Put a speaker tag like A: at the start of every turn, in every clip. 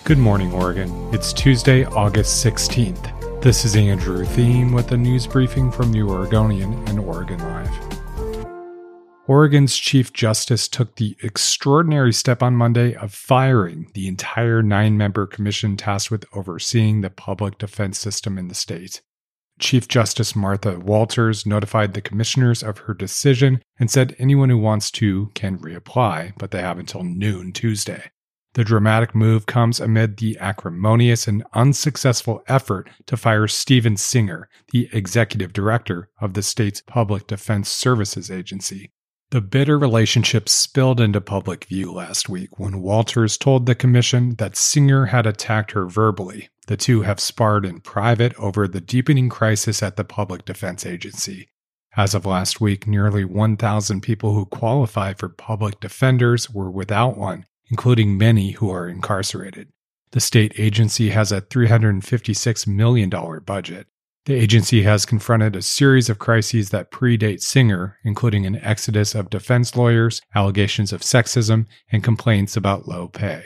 A: Good morning, Oregon. It's Tuesday, August 16th. This is Andrew Thiem with a news briefing from New Oregonian and Oregon Live. Oregon's Chief Justice took the extraordinary step on Monday of firing the entire 9-member commission tasked with overseeing the public defense system in the state. Chief Justice Martha Walters notified the commissioners of her decision and said anyone who wants to can reapply, but they have until noon Tuesday. The dramatic move comes amid the acrimonious and unsuccessful effort to fire Steven Singer, the executive director of the state's Public Defense Services Agency. The bitter relationship spilled into public view last week when Walters told the commission that Singer had attacked her verbally. The two have sparred in private over the deepening crisis at the Public Defense Agency. As of last week, nearly 1,000 people who qualify for public defenders were without one, including many who are incarcerated. The state agency has a $356 million budget. The agency has confronted a series of crises that predate Singer, including an exodus of defense lawyers, allegations of sexism, and complaints about low pay.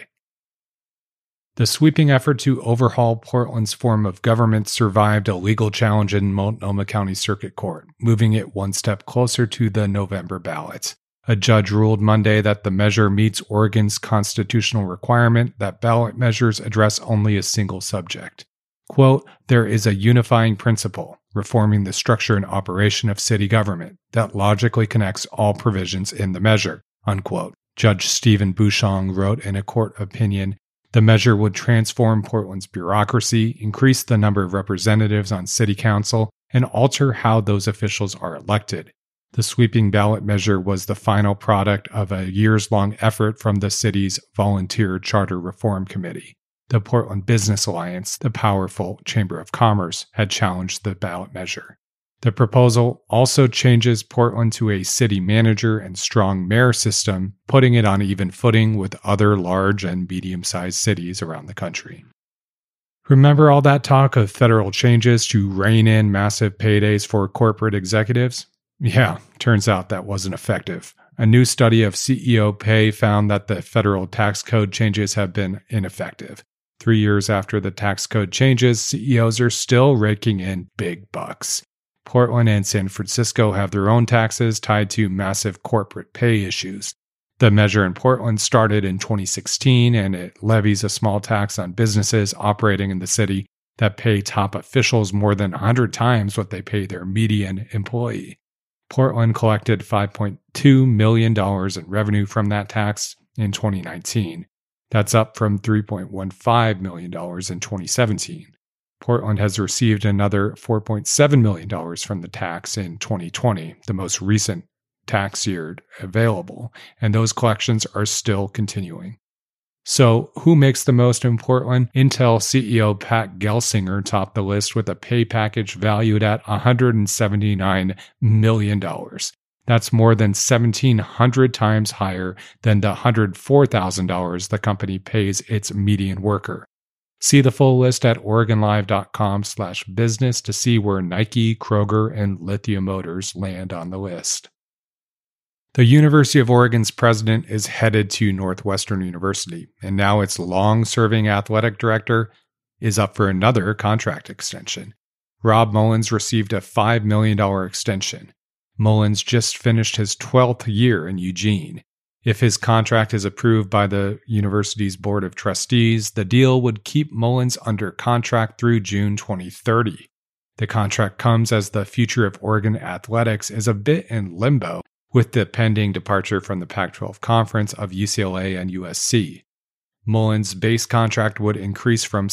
A: The sweeping effort to overhaul Portland's form of government survived a legal challenge in Multnomah County Circuit Court, moving it one step closer to the November ballot. A judge ruled Monday that the measure meets Oregon's constitutional requirement that ballot measures address only a single subject. Quote, "There is a unifying principle, reforming the structure and operation of city government, that logically connects all provisions in the measure," unquote. Judge Stephen Bouchong wrote in a court opinion, "The measure would transform Portland's bureaucracy, increase the number of representatives on city council, and alter how those officials are elected." The sweeping ballot measure was the final product of a years-long effort from the city's Volunteer Charter Reform Committee. The Portland Business Alliance, the powerful Chamber of Commerce, had challenged the ballot measure. The proposal also changes Portland to a city manager and strong mayor system, putting it on even footing with other large and medium-sized cities around the country. Remember all that talk of federal changes to rein in massive paydays for corporate executives? Yeah, turns out that wasn't effective. A new study of CEO pay found that the federal tax code changes have been ineffective. 3 years after the tax code changes, CEOs are still raking in big bucks. Portland and San Francisco have their own taxes tied to massive corporate pay issues. The measure in Portland started in 2016, and it levies a small tax on businesses operating in the city that pay top officials more than 100 times what they pay their median employee. Portland collected $5.2 million in revenue from that tax in 2019. That's up from $3.15 million in 2017. Portland has received another $4.7 million from the tax in 2020, the most recent tax year available, and those collections are still continuing. So, who makes the most in Portland? Intel CEO Pat Gelsinger topped the list with a pay package valued at $179 million. That's more than 1,700 times higher than the $104,000 the company pays its median worker. See the full list at OregonLive.com/business to see where Nike, Kroger, and Lithium Motors land on the list. The University of Oregon's president is headed to Northwestern University, and now its long-serving athletic director is up for another contract extension. Rob Mullins received a $5 million extension. Mullins just finished his 12th year in Eugene. If his contract is approved by the university's Board of Trustees, the deal would keep Mullins under contract through June 2030. The contract comes as the future of Oregon athletics is a bit in limbo, with the pending departure from the Pac-12 Conference of UCLA and USC. Mullins' base contract would increase from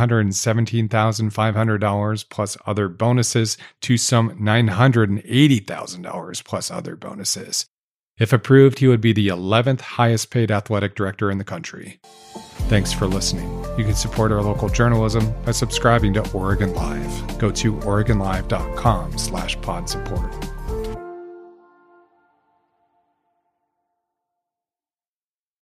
A: $717,500 plus other bonuses to some $980,000 plus other bonuses. If approved, he would be the 11th highest paid athletic director in the country. Thanks for listening. You can support our local journalism by subscribing to Oregon Live. Go to OregonLive.com/pod support.